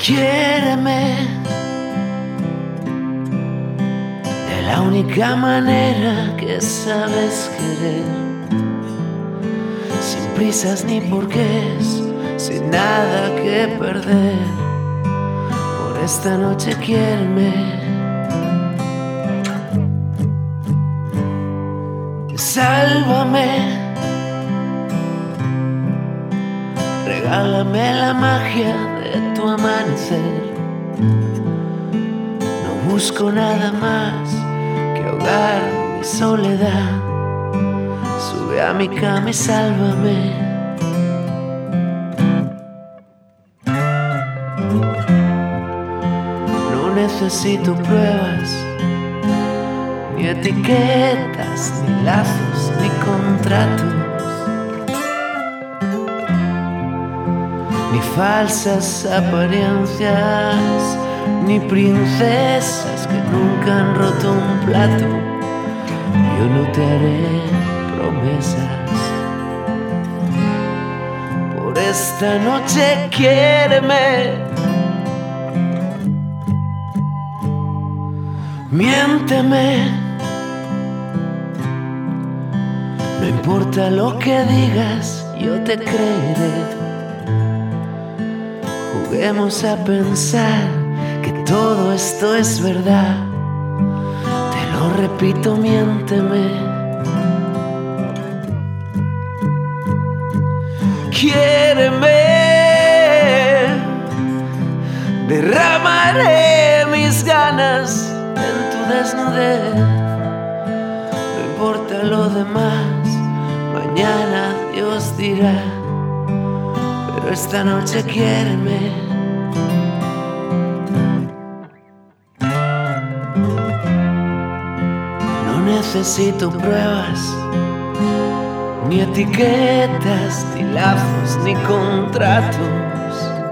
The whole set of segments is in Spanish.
Quiéreme de la única manera que sabes querer, sin prisas ni porqués, sin nada que perder. Por esta noche quiéreme. Sálvame, regálame la magia de tu amanecer. No busco nada más que ahogar mi soledad. Sube a mi cama y sálvame. No necesito pruebas, ni etiquetas, ni lazos, ni contratos, ni falsas apariencias, ni princesas que nunca han roto un plato. Yo no te haré promesas. Por esta noche quiéreme. Miénteme. No importa lo que digas, yo te creeré. Juguemos a pensar que todo esto es verdad. Te lo repito, miénteme. Quiéreme. Derramaré mis ganas en tu desnudez. No importa lo demás, mañana Dios dirá. Pero esta noche quiéreme. No necesito pruebas, ni etiquetas, ni lazos, ni contratos,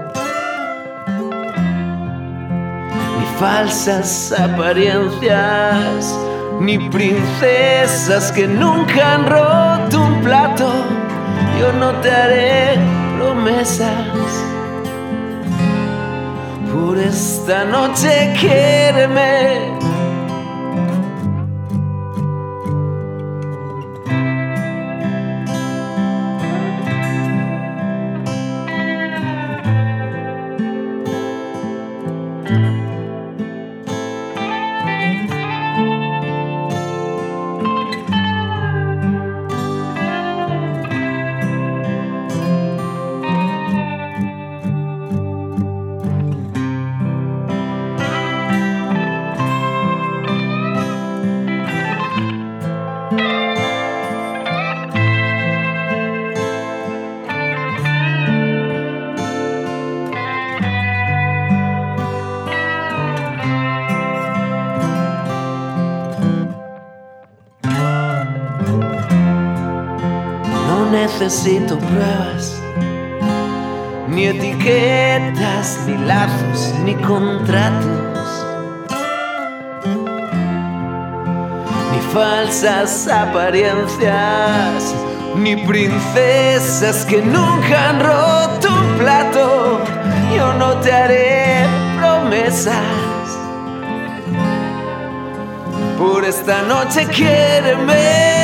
ni falsas apariencias, ni princesas que nunca han roto un plato. Yo no te haré promesas. Por esta noche quiéreme. No necesito pruebas, ni etiquetas, ni lazos, ni contratos, ni falsas apariencias, ni princesas que nunca han roto un plato. Yo no te haré promesas. Por esta noche quiéreme.